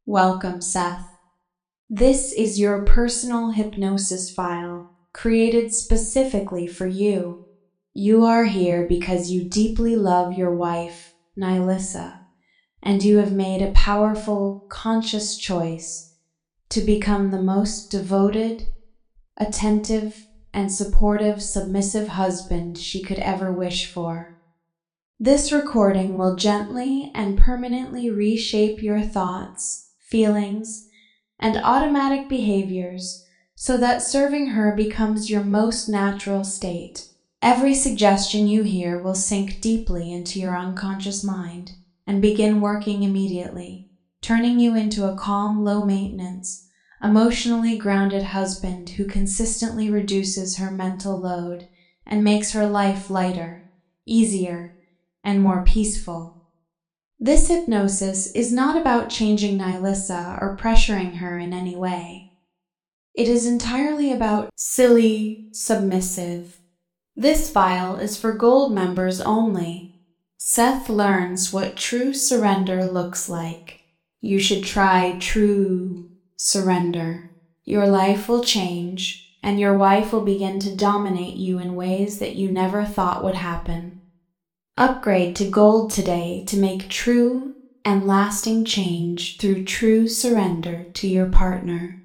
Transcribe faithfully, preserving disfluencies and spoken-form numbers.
Welcome, Seth. This is your personal hypnosis file, created specifically for you. You are here because you deeply love your wife, Nilissa, and you have made a powerful, conscious choice to become the most devoted, attentive, and supportive, submissive husband she could ever wish for. This recording will gently and permanently reshape your thoughts, feelings, and automatic behaviors so that serving her becomes your most natural state. Every suggestion you hear will sink deeply into your unconscious mind and begin working immediately, turning you into a calm, low-maintenance, emotionally grounded husband who consistently reduces her mental load and makes her life lighter, easier, and more peaceful. This hypnosis is not about changing Nilissa or pressuring her in any way. It is entirely about silly, submissive. This file is for Gold members only. Seth learns what true surrender looks like. You should try true surrender. Your life will change, and your wife will begin to dominate you in ways that you never thought would happen. Upgrade to Gold today to make true and lasting change through true surrender to your partner.